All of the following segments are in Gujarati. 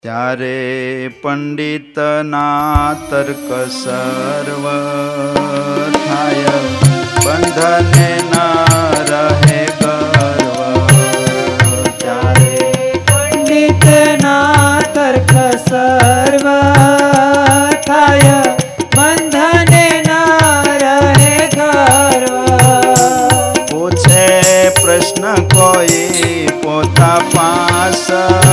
ત્યારે પંડિતના તર્ક સર્વ થાય, બંધને ન રહે ગર્વ. ત્યારે પંડિતના તર્ક સર્વ થાય, બંધને ન રહે ગર્વ. પૂછે પ્રશ્ન કોઈ પોતા પાસ,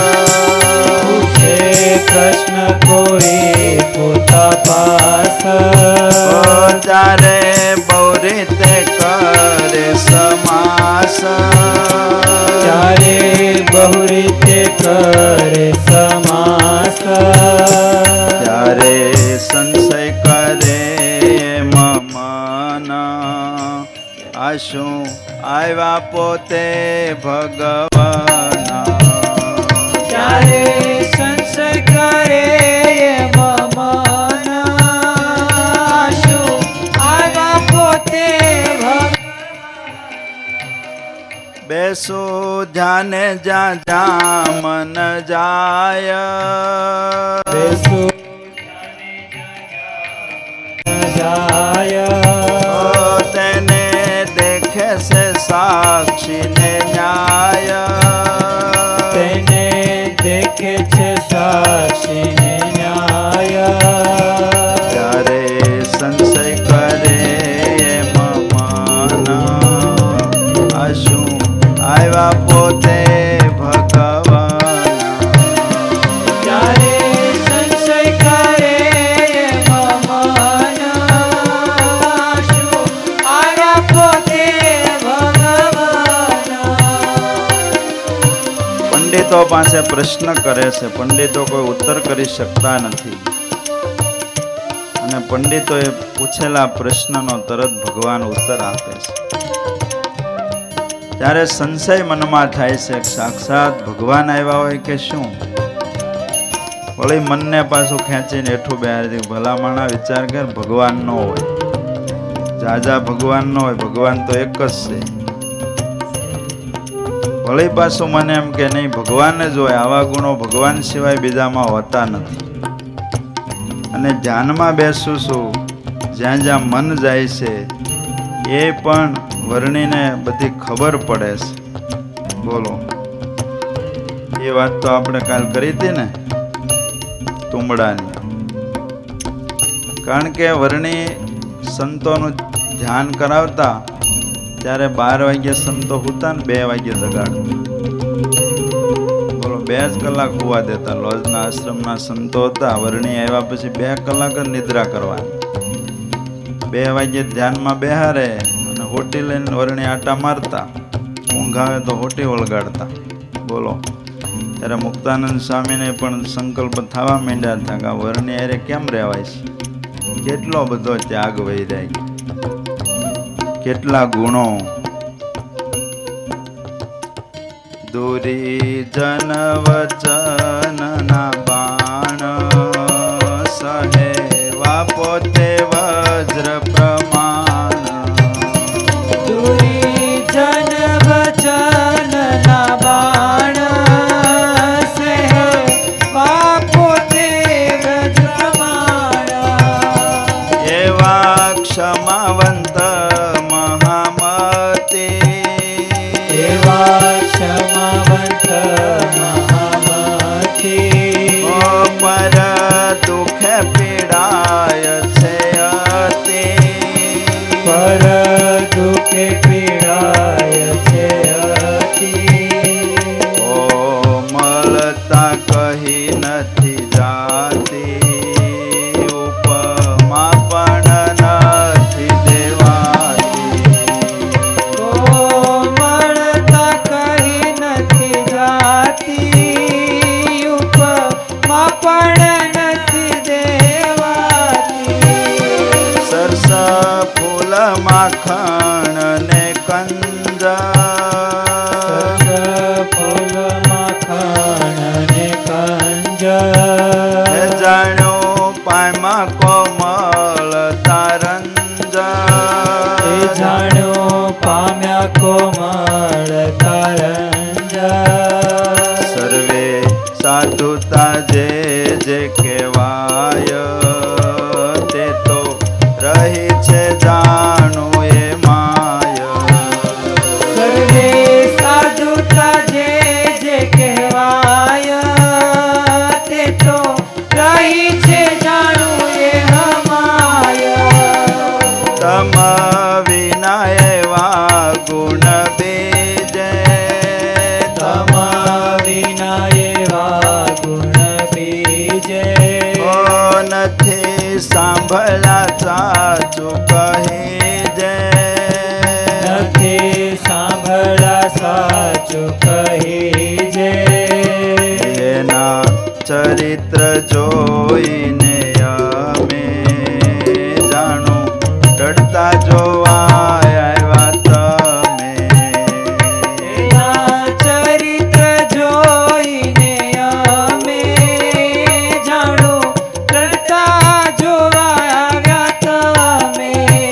પ્રશ્ન કોઈ પોતા પાસ. ત્યારે બહુ રીતે કરે સમાસ, ત્યારે બહુ રીતે કરે સમાસ. ત્યારે સંશય કરે મન, આ શું આવ્યા પોતે ભગવાન. ત્યારે સંશય કરે મન, શું આવ્યા પોતે બેસું ધ્યાને જ્યાં જ્યાં મન જાય, બેસું જાય. તેને દેખે છે સાક્ષી ને ન્યાય, તેને દેખે છે સાક્ષી ને ન્યાય. ત્યારે સંશય કરે મન, આ શું આવ્યા પોતે ભગવાન. ત્યારે સંશય કરે મન, શું આવ્યા પોતે ભગવાન. પંડિતો પાસે પ્રશ્ન કરે છે, પંડિતો કોઈ ઉત્તર કરી શકતા નથી, અને પંડિતોએ પૂછેલા પ્રશ્નનો તરત ભગવાન ઉત્તર આપે છે. ત્યારે સંશય મનમાં થાય છે, સાક્ષાત ભગવાન આવ્યા હોય કે શું. વળી મનને પાછું ખેંચીને હેઠું બેહારી, ભલા માણા વિચાર કર, ભગવાન ન હોય, જાજા ભગવાન ન હોય, ભગવાન તો એક જ છે. વળી પાછું મને એમ કે નહીં, ભગવાન જ હોય, આવા ગુણો ભગવાન સિવાય બીજામાં હોતા નથી. અને ધ્યાનમાં બેસું છું, જ્યાં જ્યાં મન જાય છે એ પણ વર્ણીને બધી ખબર પડે છે. બોલો, એ વાત તો આપણે કાલ કરી હતી ને તુંબડાની. કારણ કે વર્ણી સંતોનું ધ્યાન કરાવતા ત્યારે 12 વાગ્યે સંતો હુતા ને 2 વાગ્યે જગાડતા. બોલો, 2 જ કલાક હોવા દેતા. લોજના આશ્રમના સંતો હતા, વર્ણી આવ્યા પછી 2 કલાક જ નિદ્રા કરવાની. 2 વાગ્યે ધ્યાનમાં બેહારે અને હોટી લઈને વર્ણી આટા મારતા, ઊંઘ આવે તો હોટી વળગાડતા. બોલો, ત્યારે મુક્તાનંદ સ્વામીને પણ સંકલ્પ થવા માંડ્યા હતા કે વર્ણી અરે કેમ રહેવાય છે, કેટલો બધો ત્યાગ વૈરાગ, કેટલા ગુણો. દુરી જન વચન ના બાણ, સહેવા પોતે વજ્ર પ્રમાણ. દુરી જન વચન ના બાણ, સહેવા પોતે વજ્ર પ્રમાણ. એવા ક્ષમાવંત મહામતી, એવા ક્ષમાવંત મહામતી. પર દુઃખે પીડાય છે અતિ, પર દુઃખે પીડાય છે અતિ. મળતા કહી નથી જાતી, ઉપમા પણ નથી દેવાતી. મળતા કહી નથી જાતી, ઉપમા પણ નથી દેવાતી. સરસ ફૂલ માખણ ને કંજ, ફૂલ માખણ ને કંજ. જાણ્યો પાયમાં કોમળ તારંજ, જાણ્યો પામ્યા કોમળ તારંજ. સર્વે સાધુતા જે જે કહેવાય તે તો રહી છે જાણું એ માય. સર્વે સાધુતા જે જે કહેવાય તે તો રહી છે જાણું એ હમાય. તમ વિના એવા ગુણ બીજે તમ વિના એવા ગુણ બીજે ઓ નથી સાંભળ્યા સાચું કહી જે નથી સાંભળા સાચું કહી જે. એના ચરિત્ર જોઈને અમે જાણું ડરતા જોવા આવ્યા તમે. એના ચરિત્ર જોઈને અમે જાણું ડરતા જોવા આવ્યા તમે.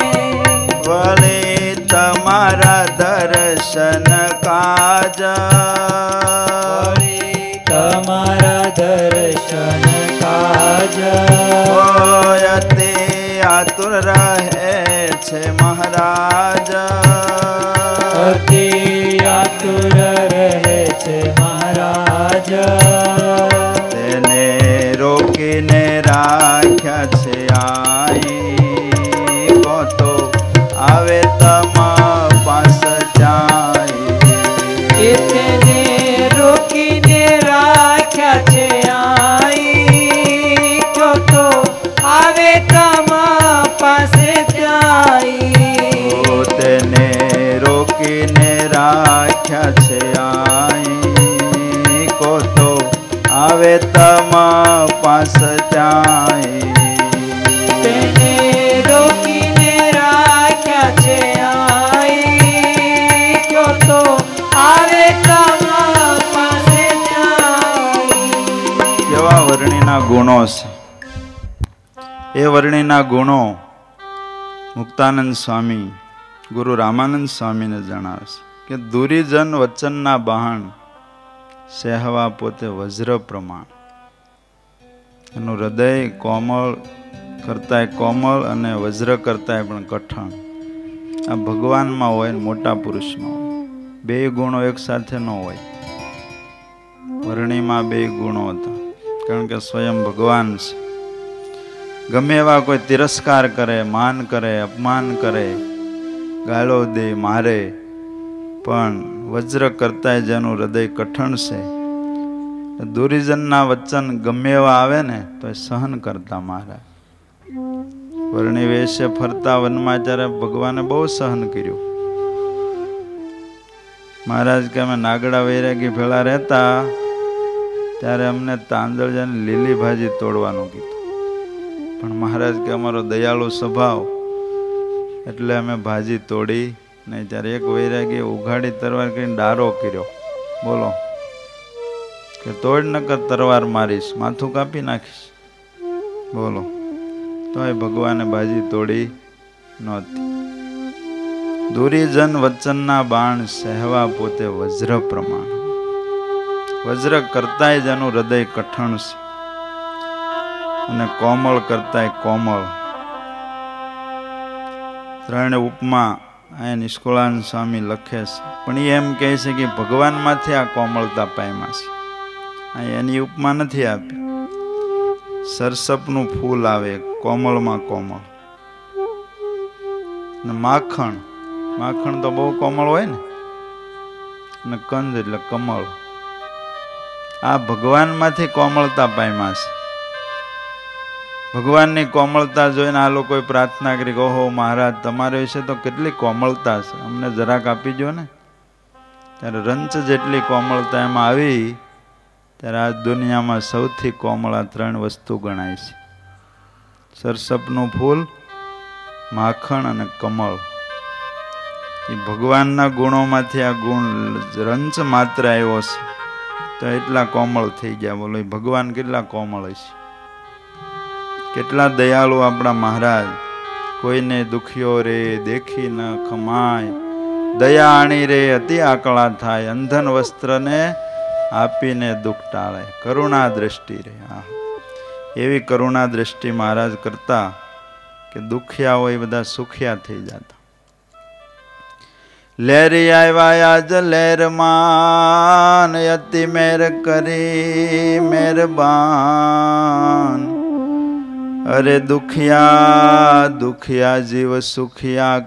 વળી તમારા દર્શન કાજ વળી તમારા દર્શન કાજ હોય તે આતુર રહે છે મહારાજ. અતિ આતુર રહે છે મહારાજ. તેને રોકીને રાખ્યા છે આઈ કો તો આવે તમા પાસ જાય. એ તેને રોકીને રાખ્યા છે આઈ જો તો આવે તમા પાસે જાય. ઓ તેને રોકીને રાખ્યા છે આઈ કો તો આવે તમા પાસ જાય. તેને રોકીને રાખ્યા છે આઈ જો તો આવે તમા પાસે જાય. કેવા વર્ણિના ગુણો છે. એ વર્ણિના ગુણો મુક્તાનંદ સ્વામી ગુરુ રામાનંદ સ્વામીને જણાવે છે કે દુરીજન વચનના બહાણ સહેવા પોતે વજ્ર પ્રમાણ. એનું હૃદય કોમળ કરતાંય કોમળ અને વજ્ર કરતાંય પણ કઠણ. આ ભગવાનમાં હોય ને મોટા પુરુષમાં હોય. બે ગુણો એક સાથે ન હોય. વર્ણિમાં બે ગુણો હતા કારણ કે સ્વયં ભગવાન છે. ગમે એવા કોઈ તિરસ્કાર કરે, માન કરે, અપમાન કરે, ગાળો દે, મારે, પણ વજ્ર કરતાંય જેનું હૃદય કઠણ છે, દુરીજનના વચન ગમે એવા આવે ને તો એ સહન કરતા મહારાજ. વર્ણિ વેશે ફરતા વનમાં ત્યારે ભગવાને બહુ સહન કર્યું. મહારાજ કે અમે નાગડા વૈરાગી ભેળા રહેતા ત્યારે અમને તાંદળજાની લીલી ભાજી તોડવાનું કીધું. પણ મહારાજ કે અમારો દયાળુ સ્વભાવ એટલે અમે ભાજી તોડી નહીં. ત્યારે એક વૈરાગીએ ઉઘાડી તરવાર કરીને ડારો કર્યો. બોલો કે તોડ નકર તરવાર મારીશ, માથું કાપી નાખીશ. બોલો તો એ ભગવાને ભાજી તોડી નહોતી. દુરીજન વચનના બાણ સહેવા પોતે વજ્ર પ્રમાણ. વજ્ર કરતાંય જેનું હૃદય કઠણ છે અને કોમળ કરતાંય કોમળ. ત્રણ ઉપમા અહીંયા નિષ્કુળાનંદ સ્વામી લખે છે, પણ એ એમ કહે છે કે ભગવાનમાંથી આ કોમળતા પામ્યા છે. અહીં એની ઉપમા નથી આપી. સરસપનું ફૂલ આવે કોમળમાં કોમળ, ને માખણ, માખણ તો બહુ કોમળ હોય ને, અને કંદ એટલે કમળ. આ ભગવાનમાંથી કોમળતા પામ્યા છે. ભગવાનની કોમળતા જોઈને આ લોકોએ પ્રાર્થના કરી, ઓહો મહારાજ તમારા વિશે તો કેટલી કોમળતા છે, અમને જરાક આપી દો ને. ત્યારે રંચ જેટલી કોમળતા એમાં આવી. ત્યારે આ દુનિયામાં સૌથી કોમળ આ ત્રણ વસ્તુ ગણાય છે: સરસપનું ફૂલ, માખણ અને કમળ. એ ભગવાનના ગુણોમાંથી આ ગુણ રંચ માત્ર આવ્યો છે તો એટલા કોમળ થઈ ગયા. બોલો એ ભગવાન કેટલા કોમળ હશે, કેટલા દયાળુ આપણા મહારાજ. કોઈને દુખ્યો રે દેખી ન ખમાય, દયા આણી રે અતિ આકળા થાય, અંધન વસ્ત્રને આપીને દુઃખ ટાળે, કરુણા દ્રષ્ટિ રહે. હા, એવી કરુણા દ્રષ્ટિ મહારાજ કરતા કે દુખિયા હોય બધા સુખિયા થઈ જતા. લેરી આવ્યા આજ લેરમાન, અતિ મેર કરી મહેરબાન. અરે દુખિયા દુખિયા જીવ સુખિયા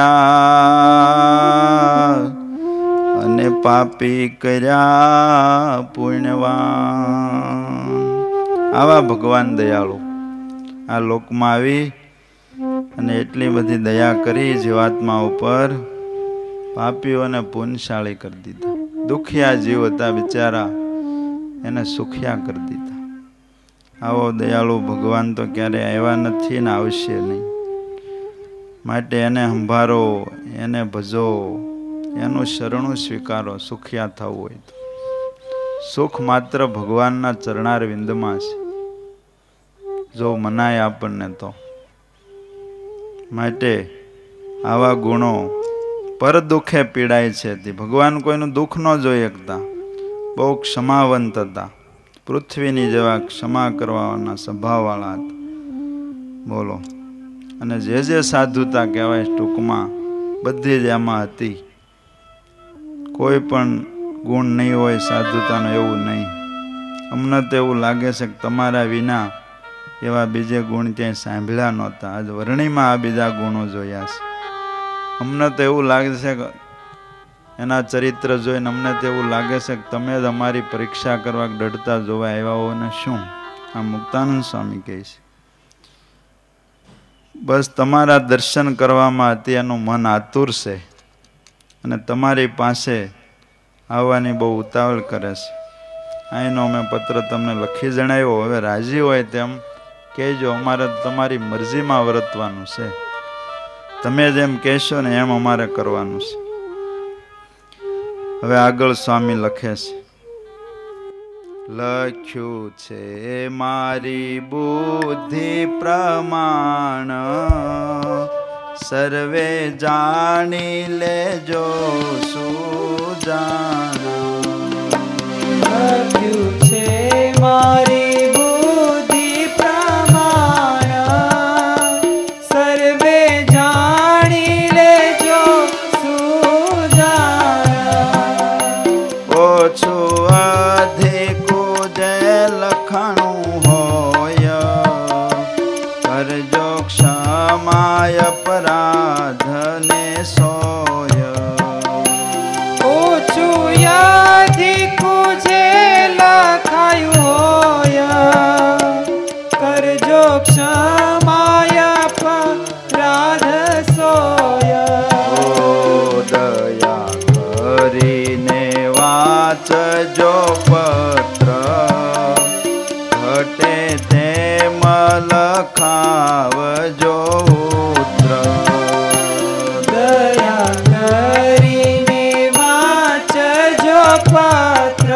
કર્યા, અને પાપી કર્યા પુણ્યવાન. આવા ભગવાન દયાળુ આ લોકમાં આવી અને એટલી બધી દયા કરી જીવાત્મા ઉપર, પાપીઓને પુણ્યશાળી કરી દીધા. દુખિયા જીવ હતા બિચારા, એને સુખિયા કરી દીધા. આવો દયાળુ ભગવાન તો ક્યારેય આવ્યા નથી ને આવશે નહીં. માટે એને સંભાળો, એને ભજો, એનું શરણું સ્વીકારો. સુખિયા થવું હોય તો સુખ માત્ર ભગવાનના ચરણાર વિંદમાં છે, જો મનાય આપણને તો. માટે આવા ગુણો પર દુઃખે પીડાય છે. ભગવાન કોઈનું દુઃખ ન જોઈ શકતા, બહુ ક્ષમાવંત હતા. પૃથ્વીની જેવા ક્ષમા કરવાના સ્વભાવવાળા હતા. બોલો. અને જે જે સાધુતા કહેવાય ટૂંકમાં બધી જ એમાં હતી. કોઈ પણ ગુણ નહીં હોય સાધુતાનો, એવું નહીં. અમને તો એવું લાગે છે કે તમારા વિના એવા બીજે ગુણ ક્યાંય સાંભળ્યા નહોતા. આજ વર્ણિમાં આ બીજા ગુણો જોયા છે. અમને તો એવું લાગે છે કે એના ચરિત્ર જોઈને અમને તો એવું લાગે છે કે તમે જ અમારી પરીક્ષા કરવા ડરતા જોવા આવ્યા હો ને શું. આ મુક્તાનંદ સ્વામી કહે છે. બસ તમારા દર્શન કરવામાં હતી એનું મન આતુર છે, અને તમારી પાસે આવવાની બહુ ઉતાવળ કરે છે. અહીંનો મેં પત્ર તમને લખી જણાવ્યો. હવે રાજી હોય તેમ કહેજો. અમારે તમારી મરજીમાં વર્તવાનું છે. તમે જેમ કહેશો ને એમ અમારે કરવાનું છે. હવે આગળ સ્વામી લખે છે. લખ્યું છે મારી બુદ્ધિ પ્રમાણ, સર્વે જાણી લેજો સુજાણ. લખ્યું છે મારી બુદ્ધિ પ્રમાણ, સર્વે જાણી લેજો સુજાણ. ઓછું અધિકું જે લખાણું હોય, કરજો ક્ષમાય અપરાધને સોય. ઓછું યાધિકું જે લખાયું હોય, કરજો ક્ષમાય અપરાધ સોય. ઓ દયા કરીને વાંચજો પત્ર, ઘટે તેમ લખાવજો ઉત્ર. દયા કરીને વાંચજો પત્ર,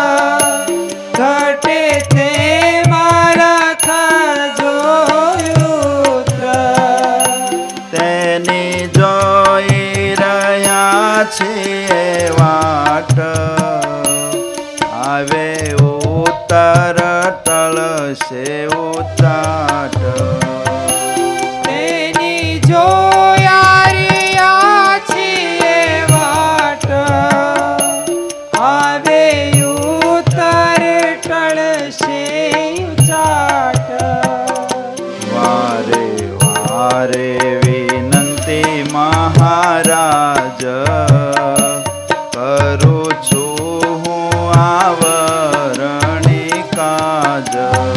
ઘટે તેમાં લખજો ઉત્ર. તેની જોઈ રહ્યા છીએ વાટ, આવે ઉત્તર ટળશે ઉચાટ. તેની જોયા રહ્યા છીએ વાટ, આવે ઉત્તર ટળશે ઉચાટ. વારે વારે વિનંતી મહારાજ, કરું છું હું આવરણી કાજ.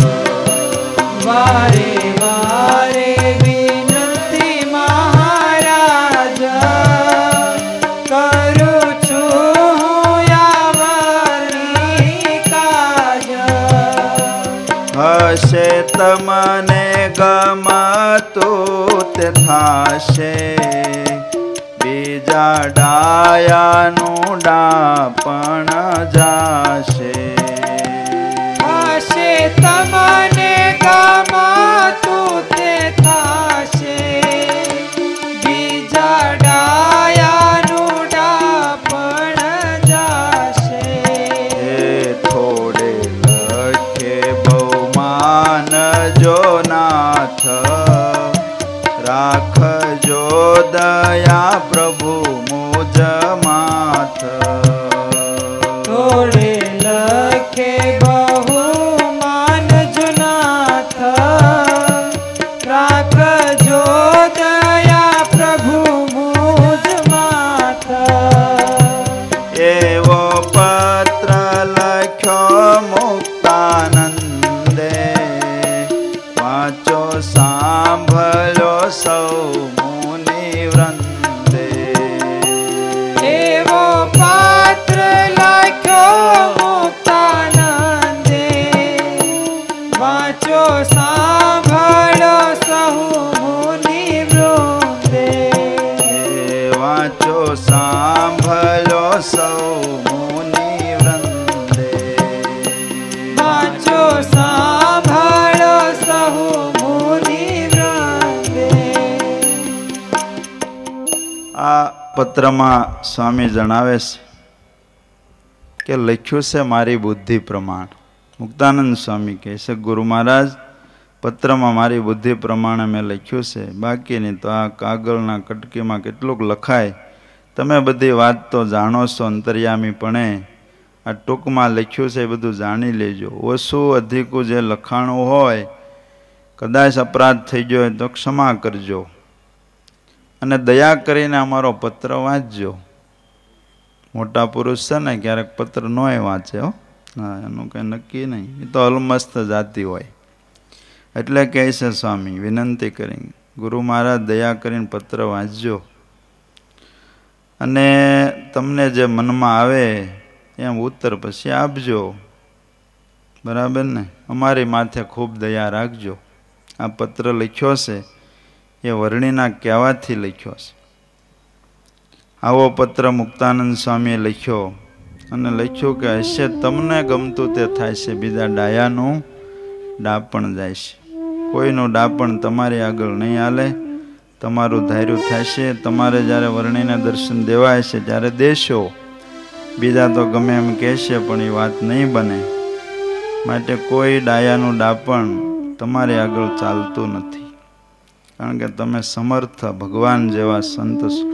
વારે વારે વિનંતી મહારાજ, કરું છું હું આવરણી કાજ. હશે તમને ગમતું તે થાશે, બીજા ડાયાનું ડાપણ જાશે. હશે તમને ગમતું તે થાશે, બીજા ડાયાનું ડાપણ જાશે. હે રાખજો નાથ, રાખજો દયા પ્રભુ મુજ માથ. થોડે લખે બહુ માનજો નાથ, રાખજો દયા પ્રભુ મુજ માથ. એવો પત્ર લખ્યો મુક્તાનંદે, વાંચો સાંભળો સૌ મુનિ વૃંદે. એવો પાત્ર લખ્યો મુક્તાનંદે, વાંચો સાંભળો સહુ મુનિ વૃંદે. વાંચો સાંભળો સૌ મુનિ વૃંદે. વાંચો સાંભળો સહુ મુનિ વૃંદે. આ પત્રમાં સ્વામી જણાવે છે કે લખ્યું છે મારી બુદ્ધિ પ્રમાણ. મુક્તાનંદ સ્વામી કહે છે ગુરુ મહારાજ પત્રમાં મારી બુદ્ધિ પ્રમાણે મેં લખ્યું છે, બાકીની તો આ કાગળના કટકીમાં કેટલુંક લખાય. તમે બધી વાત તો જાણો છો અંતર્યામીપણે, આ ટૂંકમાં લખ્યું છે એ બધું જાણી લેજો. ઓછું અધિકું જે લખાણું હોય, કદાચ અપરાધ થઈ ગયો હોય તો ક્ષમા કરજો, અને દયા કરીને અમારો પત્ર વાંચજો. મોટા પુરુષ છે ને ક્યારેક પત્ર નોય વાંચે હો, હા એનું કંઈ નક્કી નહીં, એ તો અલમસ્ત જાતિ હોય. એટલે કહે છે સ્વામી વિનંતી કરી, ગુરુ મહારાજ દયા કરીને પત્ર વાંચજો, અને તમને જે મનમાં આવે એમ ઉત્તર પછી આપજો. બરાબર ને? અમારી માથે ખૂબ દયા રાખજો. આ પત્ર લખ્યો છે એ વર્ણિના કહેવાથી લખ્યો છે. આવો પત્ર મુક્તાનંદ સ્વામીએ લખ્યો, અને લખ્યું કે હશે તમને ગમતું તે થાય છે, બીજા ડાયાનું ડાપણ જાય છે. કોઈનું ડાપણ તમારી આગળ નહીં હાલે, તમારું ધાર્યું થાય છે. તમારે જ્યારે વર્ણિને દર્શન દેવાય છે ત્યારે દેશો, બીજા તો ગમે એમ કહેશે પણ એ વાત નહીં બને. માટે કોઈ ડાયાનું ડાપણ તમારી આગળ ચાલતું નથી, કારણ કે તમે સમર્થ ભગવાન જેવા સંત છો.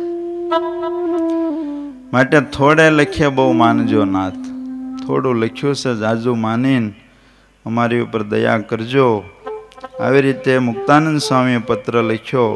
માટે થોડે લખે બહુ માનજો નાથ. થોડું લખ્યું છે જાજુ માનીને અમારી ઉપર દયા કરજો. આવી રીતે મુક્તાનંદ સ્વામીએ પત્ર લખ્યો.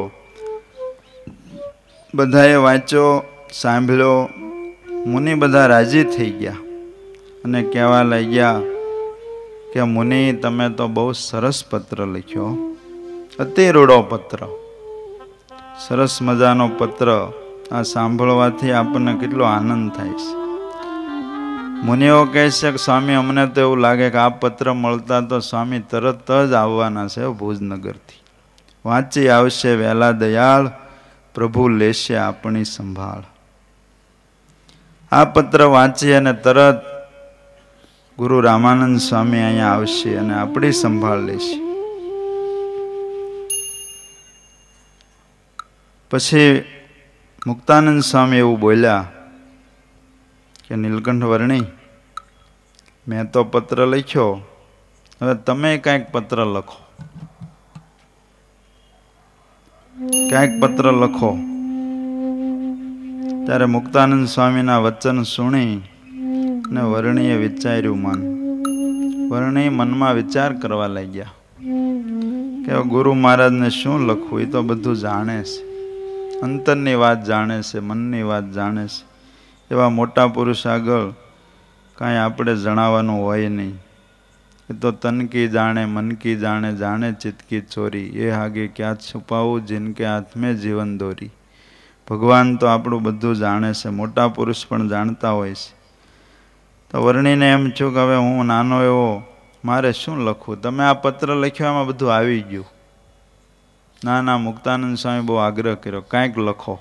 બધાએ વાંચ્યો, સાંભળ્યો. મુનિ બધા રાજી થઈ ગયા અને કહેવા લાગ્યા કે મુનિ તમે તો બહુ સરસ પત્ર લખ્યો, અતિ રૂડો પત્ર, સરસ મજાનો પત્ર. આ સાંભળવાથી આપણને કેટલો આનંદ થાય છે. મુનિઓ કહે છે કે સ્વામી અમને તો એવું લાગે કે આ પત્ર મળતા તો સ્વામી તરત જ આવવાના છે ભુજનગરથી. વાંચી આવશે વહેલા દયાળ, પ્રભુ લેશે આપણી સંભાળ. આ પત્ર વાંચી અને તરત ગુરુ રામાનંદ સ્વામી અહીંયા આવશે અને આપણી સંભાળ લેશે. પછી મુક્તાનંદ સ્વામી એવું બોલ્યા કે નીલકંઠ વર્ણી, મેં તો પત્ર લખ્યો, હવે તમે કાંઈક પત્ર લખો, કાંઈક પત્ર લખો. ત્યારે મુક્તાનંદ સ્વામીના વચન સુણી ને વર્ણીએ વિચાર્યું મન. વર્ણી મનમાં વિચાર કરવા લાગ્યા કે ગુરુ મહારાજને શું લખવું, એ તો બધું જાણે છે, અંતરની વાત જાણે છે, મનની વાત જાણે છે. એવા મોટા પુરુષ આગળ કાંઈ આપણે જણાવવાનું હોય નહીં. એ તો તન કી જાણે મન કી જાણે, જાણે ચિત્ત કી ચોરી, એ આગે ક્યાં છુપાવું જિનકે હાથ મેં જીવન દોરી. ભગવાન તો આપણું બધું જાણે છે, મોટા પુરુષ પણ જાણતા હોય છે. તો વર્ણીને એમ છું કે હવે હું નાનો એવો, મારે શું લખવું, તમે આ પત્ર લખ્યો એમાં બધું આવી ગયું. ના ના, મુક્તાનંદ સ્વામી બહુ આગ્રહ કર્યો, કાંઈક લખો.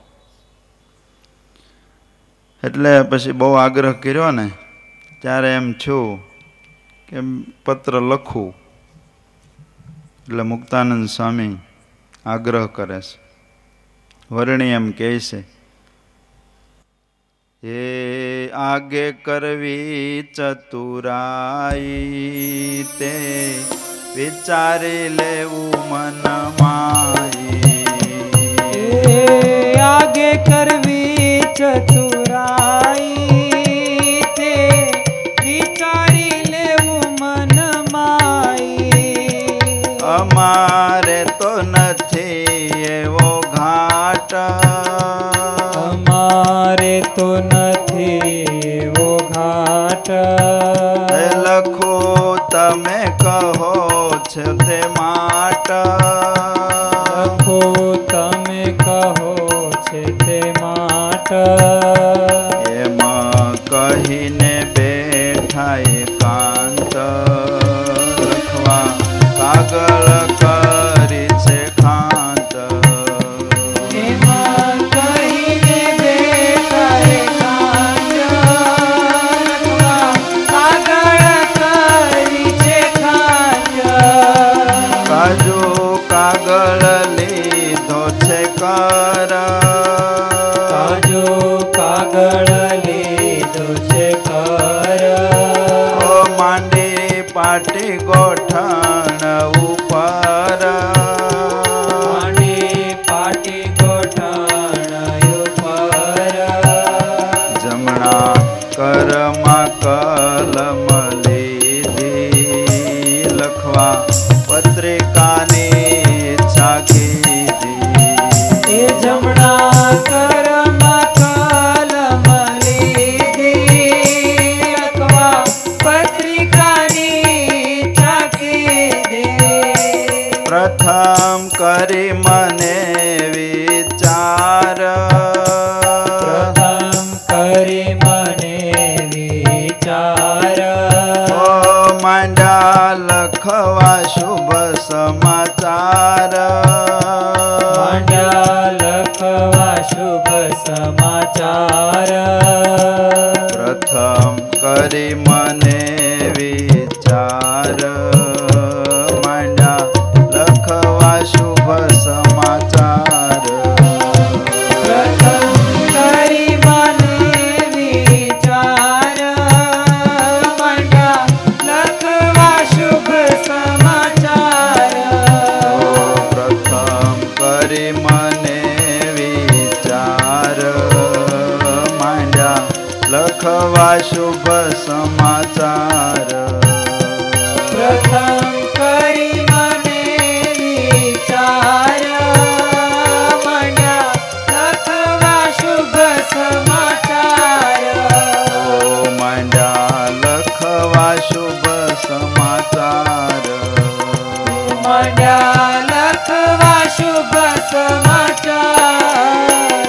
એટલે પછી બહુ આગ્રહ કર્યો ને ત્યારે એમ છું કે પત્ર લખું. એટલે મુક્તાનંદ સ્વામી આગ્રહ કરે છે. વર્ણી એમ કહે છે, એ આગે કરવી ચતુરાઈ તે વિચારી લેવું મનમાઈ. આગે કરવી ચતુરાઈ તે વિચારી લેવું મનમાઈ. અમારે તો નથી એવો ઘાટ, અમારે તો નથી એવો ઘાટ. લખો તમે કહો છો તે માટ, લખો તમે કહો છે તે માટ. એમ કહીને બેઠા એકાંત, લખવા કાગળ કરી છે ખાંત. એમાં કહીને બેઠા એકાંત, લખવા કાગળ કરી છે ખાંત. કાજુ કાગળ લીધો છે કર, કાજો કાગળ લીધો છે કર. ઓ માંડી પાટી ગોઠણ ઉપર, માંડી પાટી ગોઠણ ઉપર. જમણા કરમાં કલમ લીધી, લખવા પત્રિકાની ઈચ્છા કીધી. એ જમણા કરમાં કલમ લીધી, લખવા પત્રિકાની ચાકી દે. પ્રથમ કરી મને વિચાર, પ્રથમ કરી મને વિચાર. ઓ માંડ્યા લખવા શુભ સમાચાર, માંડ્યા લખવા શુભ સમાચાર. પ્રથમ કરી મને વિચાર, માંડ્યા લખવા શુભ સમાચાર. પ્રથમ કરી મને વિચાર, માંડ્યા લખવા શુભ સમાચાર. પ્રથમ કરી મને વિચાર, માંડ્યા લખવા શુભ સમાચાર. પ્રથમ કરી મને વિચાર, માંડ્યા લખવા શુભ સમાચાર. ઓ માંડ્યા લખવા શુભ સમાચાર. માંડ્યા લખવા શુભ સમાચાર.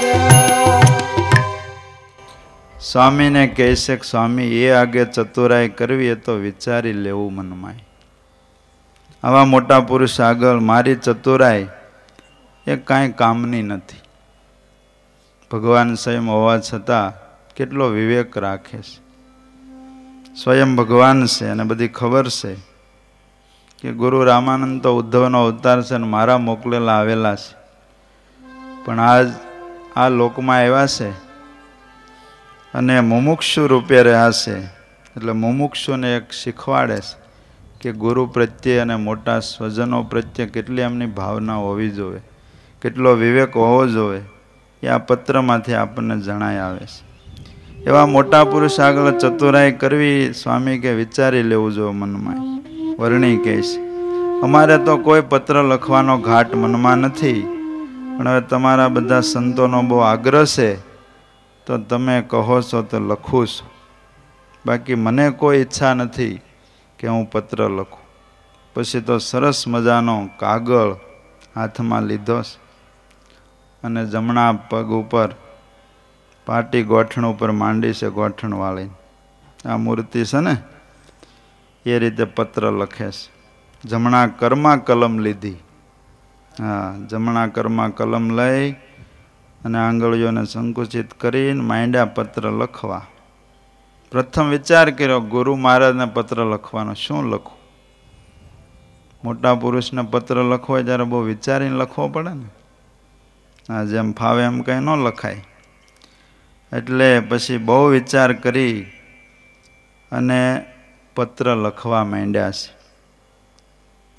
સ્વામીને કહેશે કે સ્વામી એ આગે ચતુરાઈ કરવી એ તો વિચારી લેવું મનમાં. આવા મોટા પુરુષ આગળ મારી ચતુરાઈ એ કાંઈ કામની નથી. ભગવાન સ્વયં હોવા છતાં કેટલો વિવેક રાખે છે. સ્વયં ભગવાન છે અને બધી ખબર છે કે ગુરુ રામાનંદ તો ઉદ્ધવનો અવતાર છે અને મારા મોકલેલા આવેલા છે, પણ આજ આ લોકમાં આવ્યા છે અને મુમુક્ષુ રૂપે રહ્યા છે. એટલે મુમુક્ષુને એક શીખવાડે છે કે ગુરુ પ્રત્યે અને મોટા સ્વજનો પ્રત્યે કેટલી એમની ભાવના હોવી જોઈએ, કેટલો વિવેક હોવો જોઈએ, એ આ પત્રમાંથી આપણને જણાય આવે છે. એવા મોટા પુરુષ આગળ ચતુરાઈ કરવી સ્વામી કે વિચારી લેવું જોઈએ મનમાં. વર્ણી કહે છે અમારે તો કોઈ પત્ર લખવાનો ઘાટ મનમાં નથી, પણ હવે તમારા બધા સંતોનો બહુ આગ્રહ છે તો તમે કહો છો તો લખું છું. બાકી મને કોઈ ઈચ્છા નથી કે હું પત્ર લખું. પછી તો સરસ મજાનો કાગળ હાથમાં લીધો અને જમણા પગ ઉપર પાટી ગોઠણ ઉપર માંડી છે, ગોઠણ વાળી આ મૂર્તિ છે ને એ રીતે પત્ર લખે છે. જમણા કરમાં કલમ લીધી, હા જમણા કરમાં કલમ લઈ અને આંગળીઓને સંકુચિત કરીને માંડ્યા પત્ર લખવા. પ્રથમ વિચાર કર્યો ગુરુ મહારાજને પત્ર લખવાનો, શું લખું? મોટા પુરુષને પત્ર લખવો હોય ત્યારે બહુ વિચારીને લખવો પડે ને. હા જેમ ફાવે એમ કંઈ ન લખાય. એટલે પછી બહુ વિચાર કરી અને પત્ર લખવા માંડ્યા છે.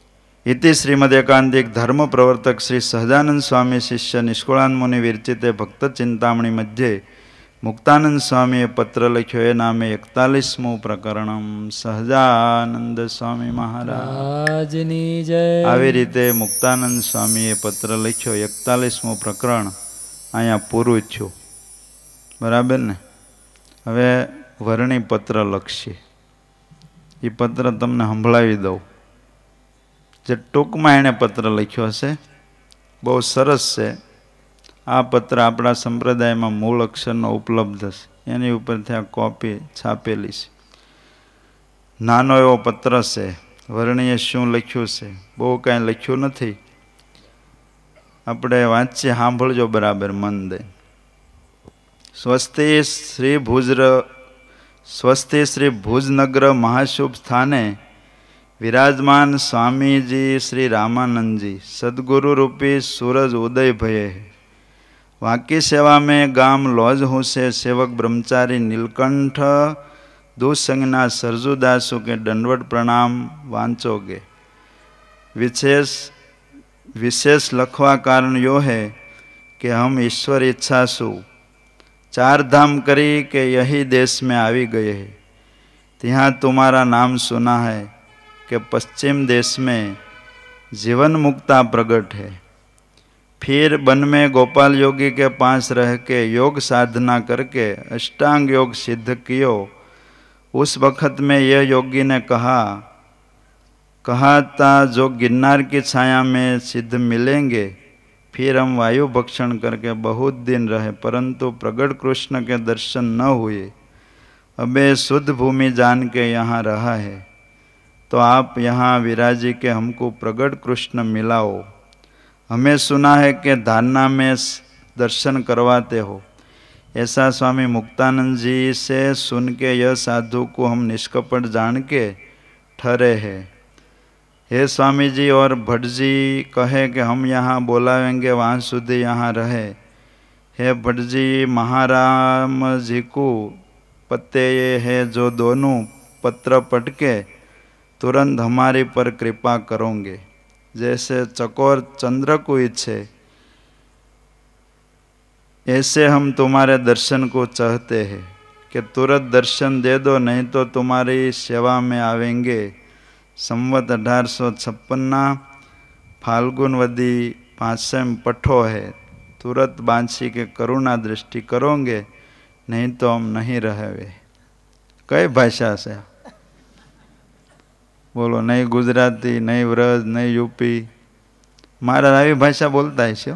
इति श्रीमदेकांतिक धर्म प्रवर्तक श्री सहजानंद स्वामी शिष्य निष्कुलानंद मुनि विरचिते भक्त चिंतामणि मध्ये मुक्तानंद स्वामी पत्र लख्यो ए नामे 41मुं प्रकरण सहजानंद स्वामी महाराजनी जय। આવી રીતે મુક્તાનંદ સ્વામીએ પત્ર લખ્યો 41મું પ્રકરણ અહીંયા પૂરું થયું, બરાબર ને? હવે વર્ણી પત્ર લખશે, એ પત્ર તમને સંભળાવી દઉં. જે ટૂંકમાં એણે પત્ર લખ્યો હશે, બહુ સરસ છે. આ પત્ર આપણા સંપ્રદાયમાં મૂળ અક્ષરનો ઉપલબ્ધ છે, એની ઉપરથી આ કોપી છાપેલી છે. નાનો એવો પત્ર છે. વર્ણીએ શું લખ્યું છે? બહુ કાંઈ લખ્યું નથી. આપણે વાંચીએ, સાંભળજો બરાબર મન દે. સ્વસ્તિ શ્રી ભુજનગર મહાશુભ સ્થાને विराजमान स्वामी जी श्री रामानंद जी सदगुरु रूपी सूरज उदय भये। वाकी सेवा में गाम लौज हूँ से सेवक ब्रह्मचारी नीलकंठ दुसंगना सरजुदासु के दंडवत प्रणाम वांचोगे। विशेष लखवा कारण यो है कि हम ईश्वर इच्छासु 4 धाम करी के यही देश में आवी गए हैं। यहाँ तुम्हारा नाम सुना है कि पश्चिम देश में जीवन मुक्ता प्रकट है। फिर वन में गोपाल योगी के पास रह के योग साधना करके अष्टांग योग सिद्ध कियो। उस वक्त में यह योगी ने कहा था जो गिरनार की छाया में सिद्ध मिलेंगे। फिर हम वायु भक्षण करके बहुत दिन रहे, परंतु प्रगट कृष्ण के दर्शन न हुए। अबे शुद्ध भूमि जान के यहाँ रहा है, तो आप यहाँ विराजी के हमको प्रगट कृष्ण मिलाओ। हमें सुना है कि धारणा में दर्शन करवाते हो। ऐसा स्वामी मुक्तानंद जी से सुन के यह साधु को हम निष्कपट जान के ठहरे हैं। हे स्वामी जी और भट्ट जी कहे कि हम यहाँ बोलावेंगे, वहाँ સુધી यहाँ रहे। हे भट्ट जी महाराम जी को पत्ते ये है जो दोनों पत्र पढ़ के तुरंत हमारे पर कृपा करोगे। जैसे चकोर चंद्र को इच्छे, ऐसे हम तुम्हारे दर्शन को चाहते हैं कि तुरंत दर्शन दे दो, नहीं तो तुम्हारी सेवा में आवेंगे। संवत 1856 फाल्गुनवदी 5 पठो है। तुरंत बांसी के करुणा दृष्टि करोगे, नहीं तो हम नहीं रहेंगे। कई भाषा से बोलो? नहीं गुजराती, नहीं व्रज, नहीं यूपी। महाराज આવી ભાષા બોલતા હશે.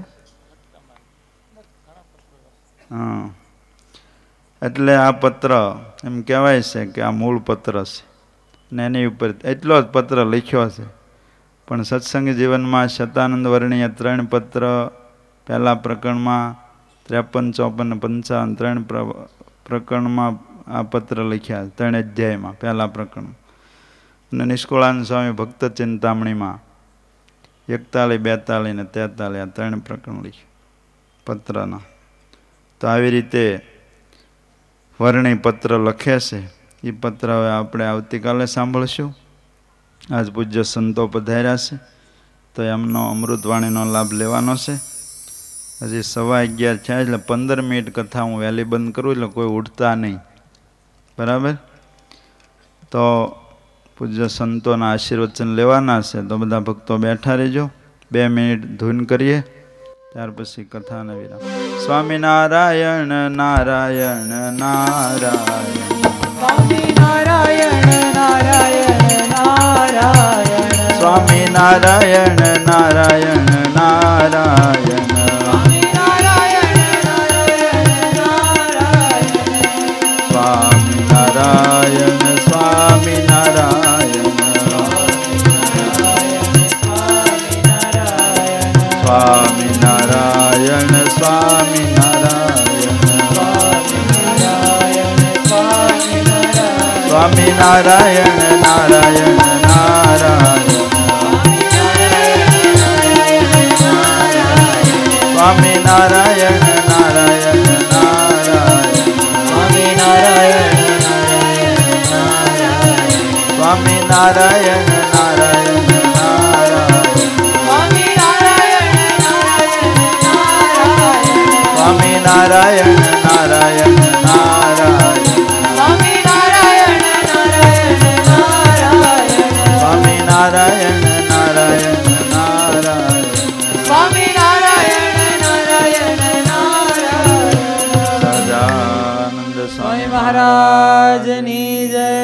હા, એટલે આ પત્ર એમ કહેવાય છે કે આ મૂળ પત્ર છે ને એની ઉપર એટલો જ પત્ર લખ્યો છે. પણ સત્સંગ જીવનમાં શતાનંદ વર્ણીય 3 પત્ર, પહેલા પ્રકરણમાં 53, 54, 55 3 પ્રકરણમાં આ પત્ર લખ્યા, 3 અધ્યાયમાં પહેલા પ્રકરણ. અને નિષ્કુળાનંદ સ્વામી ભક્ત ચિંતામણીમાં 41, 42 ને 43 આ 3 પ્રકરણ લખ્યું પત્રના. તો આવી રીતે વર્ણી પત્ર લખે છે. એ પત્ર હવે આપણે આવતીકાલે સાંભળશું. આજ પૂજ્ય સંતો પધાર્યા છે, તો એમનો અમૃતવાણીનો લાભ લેવાનો છે. હજી 11:15 થયા, એટલે 15 મિનિટ કથા હું વહેલી બંધ કરું, એટલે કોઈ ઉઠતા નહીં, બરાબર? તો પૂજ્ય સંતોના આશીર્વચન લેવાના છે, તો બધા ભક્તો બેઠા રહેજો. 2 મિનિટ ધૂન કરીએ, ત્યાર પછી કથાને વિરામ. સ્વામિનારાયણ નારાયણ નારાયણ, સ્વામિનારાયણ નારાયણ નારાયણ, સ્વામિનારાયણ નારાયણ નારાયણ, સ્વામિનારાયણ સ્વામિનારાયણ, સ્વામિનારાયણ સ્વામિનારાયણ, સ્વામિનારાયણ નારાયણ નારાયણ, સ્વામિનારાયણ નારાયણ નારાયણ, સ્વામિનારાયણ નારાયણ નારાયણ, નારાયણ નારાયણ નારાયણ સ્વામી નારાયણ નારાયણ નારાયણ સ્વામી નારાયણ નારાયણ નારાયણ સ્વામી નારાયણ નારાયણ નારાયણ સહજાનંદ સ્વામી મહારાજની જય